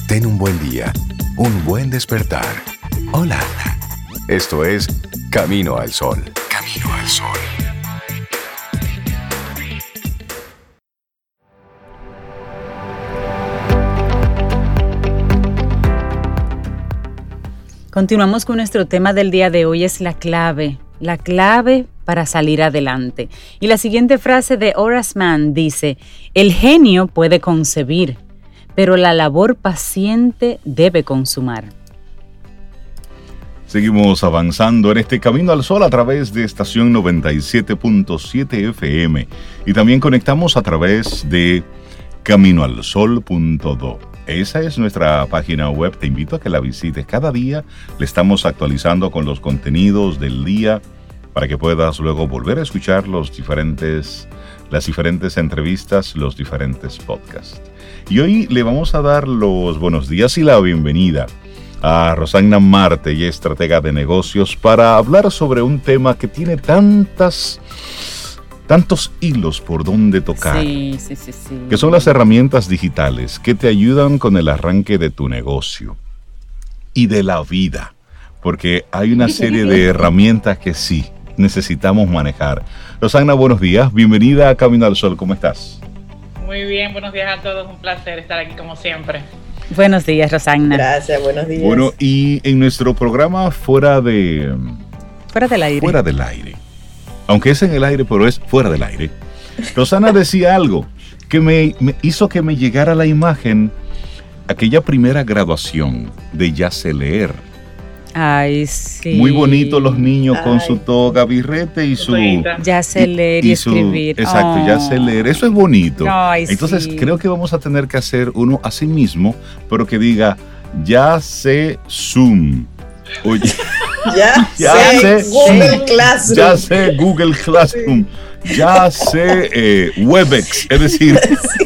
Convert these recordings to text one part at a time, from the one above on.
Ten un buen día, un buen despertar. Hola. Esto es Camino al Sol. Camino al Sol. Continuamos con nuestro tema del día de hoy, es la clave para salir adelante. Y la siguiente frase de Horace Mann dice: el genio puede concebir, pero la labor paciente debe consumar. Seguimos avanzando en este Camino al Sol a través de estación 97.7 FM y también conectamos a través de caminoalsol.do. Esa es nuestra página web, te invito a que la visites. Cada día le estamos actualizando con los contenidos del día para que puedas luego volver a escuchar las diferentes entrevistas, los diferentes podcasts. Y hoy le vamos a dar los buenos días y la bienvenida a Rosagna Marte, ella es estratega de negocios, para hablar sobre un tema que tiene tantos hilos por donde tocar, sí. que son las herramientas digitales que te ayudan con el arranque de tu negocio y de la vida, porque hay una serie de herramientas que sí necesitamos manejar. Rosagna, buenos días, bienvenida a Camino al Sol, ¿cómo estás? Muy bien, buenos días a todos, un placer estar aquí como siempre. Buenos días, Rosagna. Gracias, buenos días. Bueno, y en nuestro programa fuera del aire, aunque es en el aire, pero es fuera del aire, Rosagna decía algo que me hizo que me llegara la imagen, aquella primera graduación de Ya sé leer. Ay, sí. Muy bonito los niños con su toga, birrete y su... Ya sé leer y escribir. Exacto, ya sé leer. Eso es bonito. Ay, entonces sí. Creo que vamos a tener que hacer uno a sí mismo, pero que diga, ya sé Zoom. Oye, ya sé Google Classroom. Ya sé Google Classroom. Ya sé Webex. Es decir...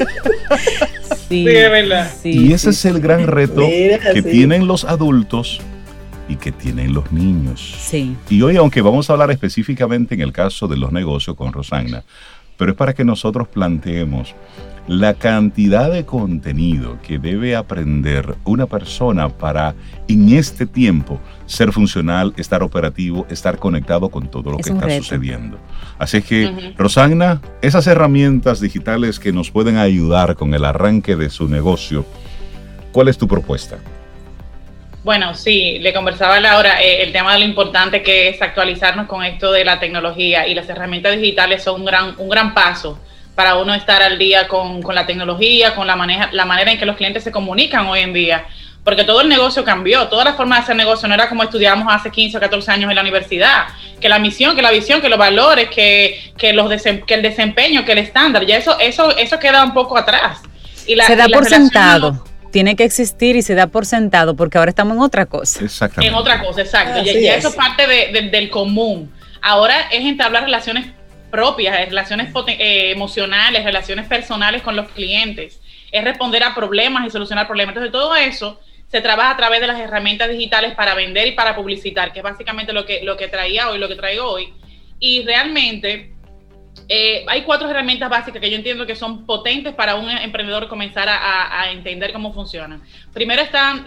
Sí, es verdad. Y ese es el gran reto que tienen los adultos y que tienen los niños. Sí. Y hoy, aunque vamos a hablar específicamente en el caso de los negocios con Rosagna, pero es para que nosotros planteemos la cantidad de contenido que debe aprender una persona para, en este tiempo, ser funcional, estar operativo, estar conectado con todo lo que está sucediendo. Así es que, Rosagna, esas herramientas digitales que nos pueden ayudar con el arranque de su negocio, ¿cuál es tu propuesta? Bueno, sí, le conversaba a Laura el tema de lo importante que es actualizarnos con esto de la tecnología, y las herramientas digitales son un gran paso para uno estar al día con la tecnología, con la manera en que los clientes se comunican hoy en día, porque todo el negocio cambió, toda la forma de hacer negocio no era como estudiábamos hace 15 o 14 años en la universidad, que la misión, que la visión, que los valores, que el desempeño, que el estándar, ya eso queda un poco atrás. Se da por sentado. Tiene que existir y se da por sentado porque ahora estamos en otra cosa. Exactamente. En otra cosa, exacto. Ya eso parte del común. Ahora es entablar relaciones propias, relaciones emocionales, relaciones personales con los clientes. Es responder a problemas y solucionar problemas. Entonces todo eso se trabaja a través de las herramientas digitales para vender y para publicitar, que es básicamente lo que traía hoy, lo que traigo hoy. Y realmente... hay 4 herramientas básicas que yo entiendo que son potentes para un emprendedor comenzar a entender cómo funcionan. Primero están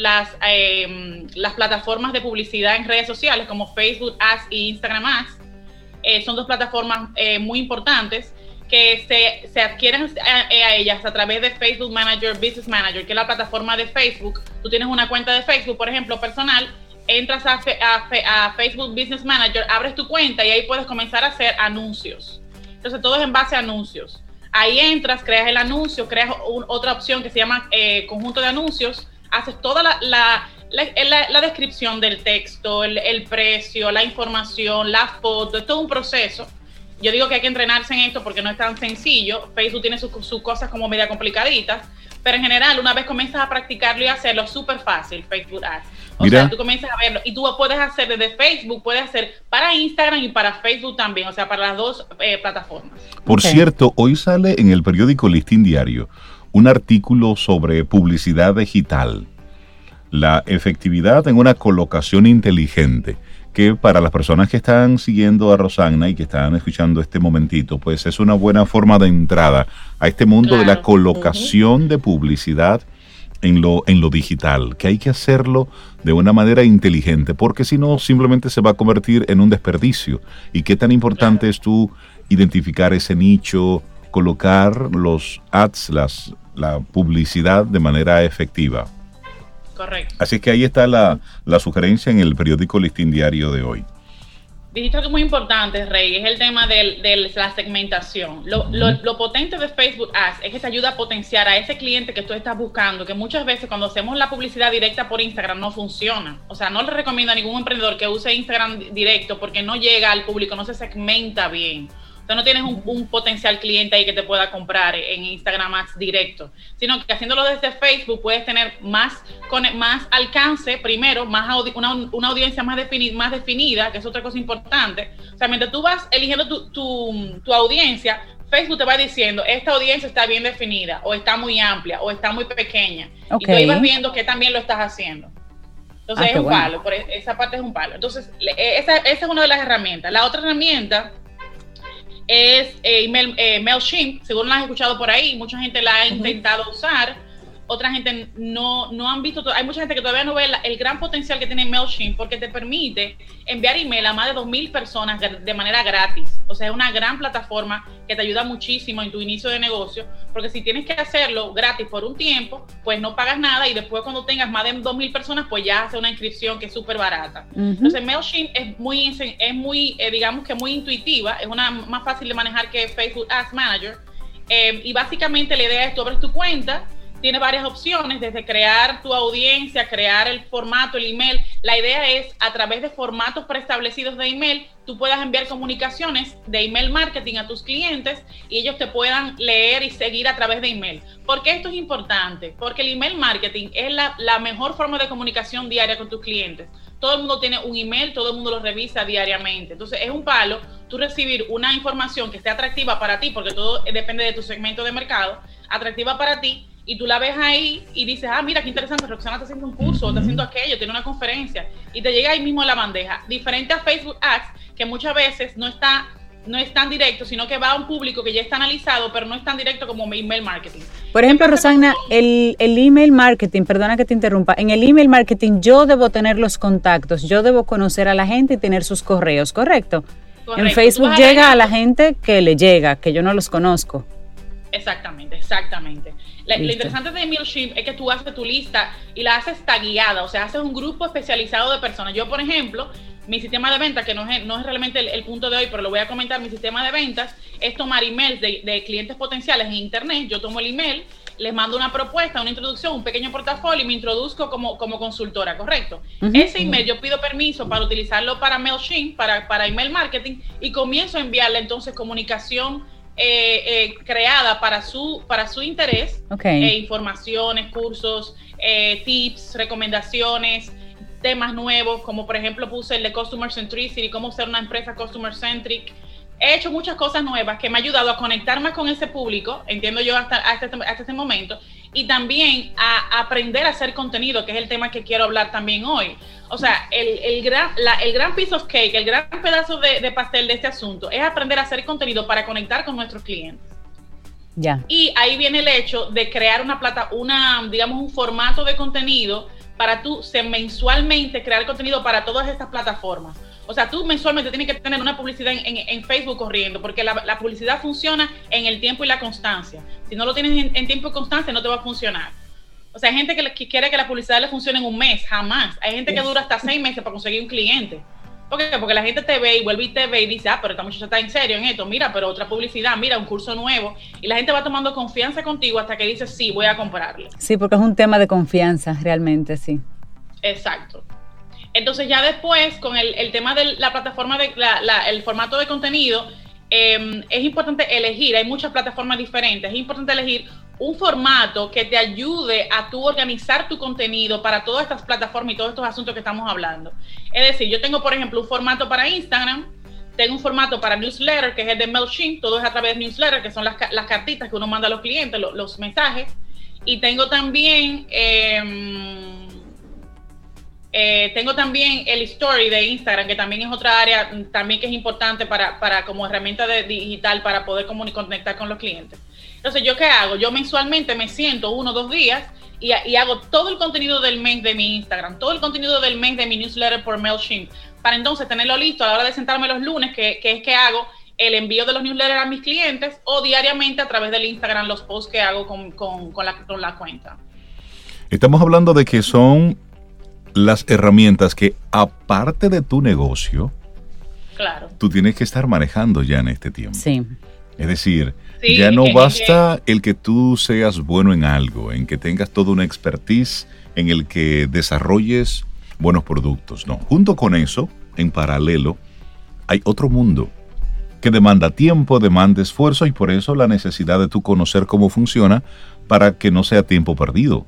las plataformas de publicidad en redes sociales como Facebook Ads y Instagram Ads. Son 2 plataformas muy importantes que se adquieren a ellas a través de Facebook Manager, Business Manager, que es la plataforma de Facebook. Tú tienes una cuenta de Facebook, por ejemplo, personal, entras a Facebook Business Manager, abres tu cuenta y ahí puedes comenzar a hacer anuncios. Entonces todo es en base a anuncios. Ahí entras, creas el anuncio, creas otra opción que se llama conjunto de anuncios, haces toda la descripción del texto, el precio, la información, la foto, es todo un proceso. Yo digo que hay que entrenarse en esto porque no es tan sencillo. Facebook tiene sus cosas como media complicaditas, pero en general una vez comienzas a practicarlo y a hacerlo, es súper fácil Facebook Ads. O sea, tú comienzas a verlo y tú puedes hacer desde Facebook, puedes hacer para Instagram y para Facebook también, o sea, para las 2 plataformas. Por cierto, hoy sale en el periódico Listín Diario un artículo sobre publicidad digital, la efectividad en una colocación inteligente, que para las personas que están siguiendo a Rosagna y que están escuchando este momentito, pues es una buena forma de entrada a este mundo de la colocación de publicidad en lo digital, que hay que hacerlo de una manera inteligente, porque si no, simplemente se va a convertir en un desperdicio. ¿Y qué tan importante es tú identificar ese nicho, colocar los ads, la publicidad de manera efectiva? Correcto. Así que ahí está la sugerencia en el periódico Listín Diario de hoy. Dijiste algo muy importante, Rey, es el tema de la segmentación. Lo potente de Facebook Ads es que te ayuda a potenciar a ese cliente que tú estás buscando, que muchas veces cuando hacemos la publicidad directa por Instagram no funciona. O sea, no le recomiendo a ningún emprendedor que use Instagram directo porque no llega al público, no se segmenta bien. O sea, no tienes un potencial cliente ahí que te pueda comprar en Instagram Ads directo, sino que haciéndolo desde Facebook puedes tener más alcance, primero, una audiencia más definida, que es otra cosa importante. O sea, mientras tú vas eligiendo tu audiencia, Facebook te va diciendo, esta audiencia está bien definida, o está muy amplia, o está muy pequeña. Okay. Y tú ibas viendo que también lo estás haciendo. Entonces es un palo, esa parte es un palo. Entonces, esa es una de las herramientas. La otra herramienta es MailChimp, según la has escuchado por ahí, mucha gente la ha intentado usar, otra gente no han visto, hay mucha gente que todavía no ve el gran potencial que tiene MailChimp, porque te permite enviar email a más de 2,000 personas de manera gratis. O sea, es una gran plataforma que te ayuda muchísimo en tu inicio de negocio, porque si tienes que hacerlo gratis por un tiempo, pues no pagas nada, y después cuando tengas más de 2,000 personas, pues ya hace una inscripción que es súper barata. Entonces MailChimp es muy digamos que muy intuitiva, es más fácil de manejar que Facebook Ads Manager, y básicamente la idea es tú abres tu cuenta. Tiene varias opciones, desde crear tu audiencia, crear el formato, el email. La idea es, a través de formatos preestablecidos de email, tú puedas enviar comunicaciones de email marketing a tus clientes y ellos te puedan leer y seguir a través de email. ¿Por qué esto es importante? Porque el email marketing es la mejor forma de comunicación diaria con tus clientes. Todo el mundo tiene un email, todo el mundo lo revisa diariamente. Entonces, es un palo tú recibir una información que esté atractiva para ti, porque todo depende de tu segmento de mercado, atractiva para ti, y tú la ves ahí y dices, mira qué interesante, Roxana está haciendo un curso, está haciendo aquello, tiene una conferencia, y te llega ahí mismo a la bandeja. Diferente a Facebook Ads, que muchas veces no es tan directo, sino que va a un público que ya está analizado, pero no es tan directo como email marketing. Por ejemplo, Roxana, el email marketing, perdona que te interrumpa, en el email marketing yo debo tener los contactos, yo debo conocer a la gente y tener sus correos, ¿correcto? En Facebook llega a la gente que le llega, que yo no los conozco. Exactamente. Lo interesante de MailChimp es que tú haces tu lista y la haces tagueada, o sea, haces un grupo especializado de personas. Yo, por ejemplo, mi sistema de ventas, que no es realmente el punto de hoy, pero lo voy a comentar, mi sistema de ventas es tomar emails de clientes potenciales en internet. Yo tomo el email, les mando una propuesta, una introducción, un pequeño portafolio y me introduzco como consultora, ¿correcto? Ese email yo pido permiso para utilizarlo para MailChimp, para email marketing, y comienzo a enviarle entonces comunicación creada para su interés, informaciones, cursos, tips, recomendaciones, temas nuevos, como por ejemplo puse el de Customer Centricity, cómo ser una empresa Customer Centric. He hecho muchas cosas nuevas que me ha ayudado a conectar más con ese público, entiendo yo hasta este momento, y también a aprender a hacer contenido, que es el tema que quiero hablar también hoy. O sea, el gran piece of cake, el gran pedazo de pastel de este asunto es aprender a hacer contenido para conectar con nuestros clientes. Ya. Y ahí viene el hecho de crear digamos, un formato de contenido para tú mensualmente crear contenido para todas estas plataformas. O sea, tú mensualmente tienes que tener una publicidad en Facebook corriendo, porque la publicidad funciona en el tiempo y la constancia. Si no lo tienes en tiempo y constancia, no te va a funcionar. O sea, hay gente que quiere que la publicidad le funcione en un mes, jamás. Hay gente que dura hasta 6 meses para conseguir un cliente. ¿Por qué? Porque la gente te ve y vuelve y te ve y dice, pero esta muchacha está en serio en esto, mira, pero otra publicidad, mira, un curso nuevo. Y la gente va tomando confianza contigo hasta que dice, sí, voy a comprarle. Sí, porque es un tema de confianza, realmente, sí. Exacto. Entonces ya después, con el tema de la plataforma, el formato de contenido, es importante elegir, hay muchas plataformas diferentes, es importante elegir un formato que te ayude a tú organizar tu contenido para todas estas plataformas y todos estos asuntos que estamos hablando. Es decir, yo tengo, por ejemplo, un formato para Instagram, tengo un formato para newsletter, que es el de MailChimp, todo es a través de newsletter, que son las cartitas que uno manda a los clientes, los mensajes, y tengo también el story de Instagram, que también es otra área también que es importante para como herramienta digital para poder conectar con los clientes. Entonces, ¿yo qué hago? Yo mensualmente me siento 1 o 2 días y hago todo el contenido del mes de mi Instagram, todo el contenido del mes de mi newsletter por MailChimp, para entonces tenerlo listo a la hora de sentarme los lunes, que es que hago el envío de los newsletters a mis clientes, o diariamente a través del Instagram los posts que hago con la cuenta. Estamos hablando de que son las herramientas que, aparte de tu negocio, claro, tú tienes que estar manejando ya en este tiempo. Sí. Es decir, ya no basta el que tú seas bueno en algo, en que tengas toda una expertise, en el que desarrolles buenos productos. No, junto con eso, en paralelo, hay otro mundo que demanda tiempo, demanda esfuerzo, y por eso la necesidad de tú conocer cómo funciona para que no sea tiempo perdido.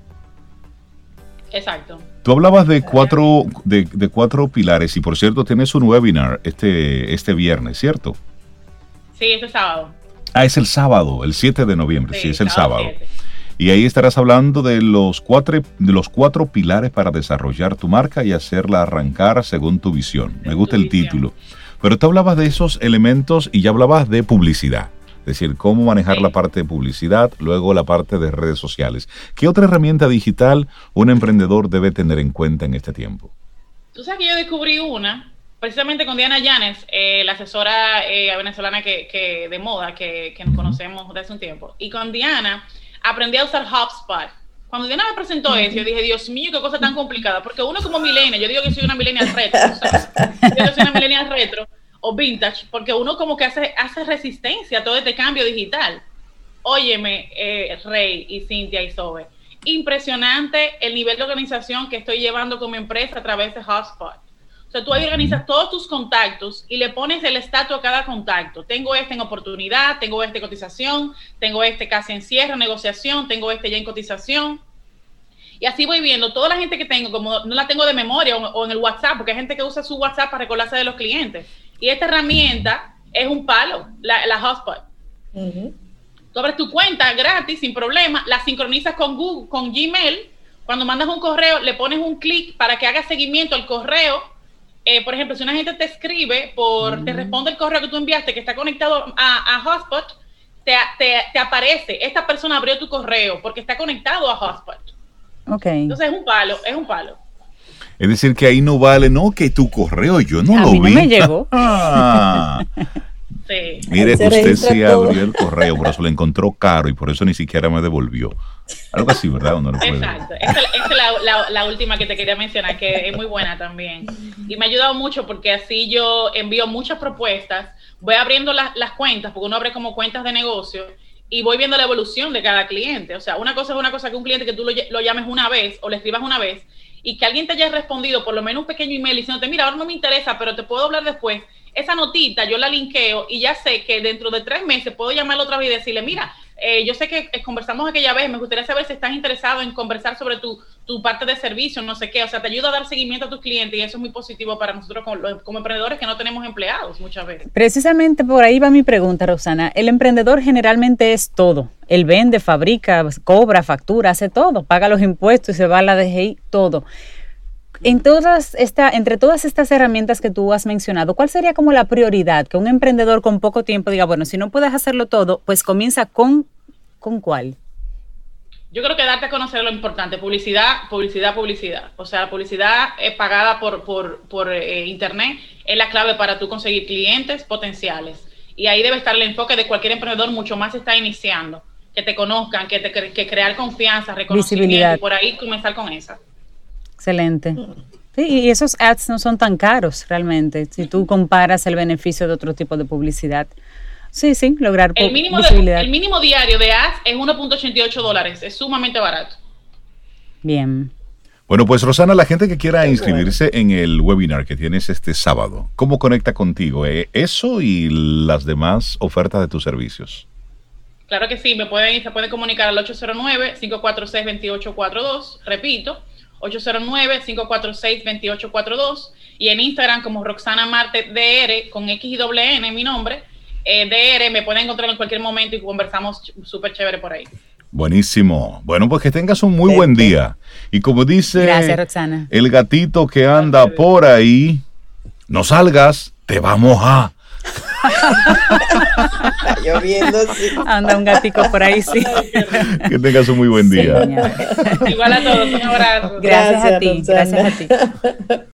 Exacto. Tú hablabas de cuatro pilares, y por cierto tienes un webinar este viernes, ¿cierto? Sí, este sábado. Es el sábado, el 7 de noviembre, sí es el sábado. 7. Y ahí estarás hablando de los cuatro pilares para desarrollar tu marca y hacerla arrancar según tu visión. Me gusta el título. Pero tú hablabas de esos elementos y ya hablabas de publicidad. Es decir, cómo manejar la parte de publicidad, luego la parte de redes sociales. ¿Qué otra herramienta digital un emprendedor debe tener en cuenta en este tiempo? Tú sabes que yo descubrí una, precisamente con Diana Llanes, la asesora venezolana que de moda, que nos conocemos desde hace un tiempo. Y con Diana aprendí a usar HubSpot. Cuando Diana me presentó eso, yo dije, Dios mío, qué cosa tan complicada. Porque uno como millennial, yo digo que soy una millennial retro, ¿sabes? Yo digo que soy una millennial retro o vintage, porque uno como que hace resistencia a todo este cambio digital. Óyeme, Rey y Cintia y Sobe, impresionante el nivel de organización que estoy llevando con mi empresa a través de HubSpot. O sea, tú ahí organizas todos tus contactos y le pones el estatus a cada contacto. Tengo este en oportunidad, tengo este en cotización, tengo este casi en cierre, negociación, tengo este ya en cotización. Y así voy viendo toda la gente que tengo, como no la tengo de memoria o en el WhatsApp, porque hay gente que usa su WhatsApp para recordarse de los clientes. Y esta herramienta es un palo, la HubSpot. Tú abres tu cuenta gratis, sin problema, la sincronizas con Google, con Gmail. Cuando mandas un correo, le pones un clic para que haga seguimiento al correo. Por ejemplo, si una gente te escribe, te responde el correo que tú enviaste, que está conectado a HubSpot, te aparece, esta persona abrió tu correo porque está conectado a HubSpot. Okay. Entonces es un palo. Es decir, que ahí no vale, no, que tu correo yo no lo vi. A mí no me llegó. Sí. Mire, usted sí abrió el correo, pero se lo encontró caro y por eso ni siquiera me devolvió. Algo así, ¿verdad? ¿O no lo puede? Exacto. Esa es la última que te quería mencionar, que es muy buena también. Y me ha ayudado mucho porque así yo envío muchas propuestas, voy abriendo las cuentas, porque uno abre como cuentas de negocio, y voy viendo la evolución de cada cliente. O sea, una cosa es una cosa que un cliente que tú lo llames una vez o le escribas una vez, y que alguien te haya respondido por lo menos un pequeño email diciéndote, mira, ahora no me interesa, pero te puedo hablar después. Esa notita yo la linkeo y ya sé que dentro de 3 meses puedo llamarlo otra vez y decirle, mira, yo sé que conversamos aquella vez, me gustaría saber si estás interesado en conversar sobre tu parte de servicio, no sé qué. O sea, te ayuda a dar seguimiento a tus clientes y eso es muy positivo para nosotros como emprendedores que no tenemos empleados muchas veces. Precisamente por ahí va mi pregunta, Roxana. El emprendedor generalmente es todo. Él vende, fabrica, cobra, factura, hace todo, paga los impuestos y se va a la DGI, todo. Entre todas estas herramientas que tú has mencionado, ¿cuál sería como la prioridad? Que un emprendedor con poco tiempo diga, bueno, si no puedes hacerlo todo, pues comienza ¿con cuál? Yo creo que darte a conocer lo importante, publicidad. O sea, la publicidad pagada por internet es la clave para tú conseguir clientes potenciales. Y ahí debe estar el enfoque de cualquier emprendedor, mucho más está iniciando. Que te conozcan, que crear confianza, reconocimiento, y por ahí comenzar con esa. Excelente. Sí, y esos ads no son tan caros realmente, si tú comparas el beneficio de otro tipo de publicidad. Sí, lograr visibilidad. El mínimo diario de ads es $1.88, es sumamente barato. Bien. Bueno, pues Rosana, la gente que quiera inscribirse en el webinar que tienes este sábado, ¿cómo conecta contigo? Eso y las demás ofertas de tus servicios. Claro que sí, se pueden comunicar al 809-546-2842, repito, 809-546-2842, y en Instagram como Roxana Marte DR, con X y doble N, mi nombre, DR, me pueden encontrar en cualquier momento y conversamos súper chévere por ahí. Buenísimo. Bueno, pues que tengas un muy buen día. Y como dice Gracias, Roxana, el gatito que anda por ahí, no salgas, te vamos a... Está lloviendo, sí. Anda un gatico por ahí, sí. Que tengas un muy buen día. Igual a todos, un abrazo. Gracias a ti, Roxana. gracias a ti.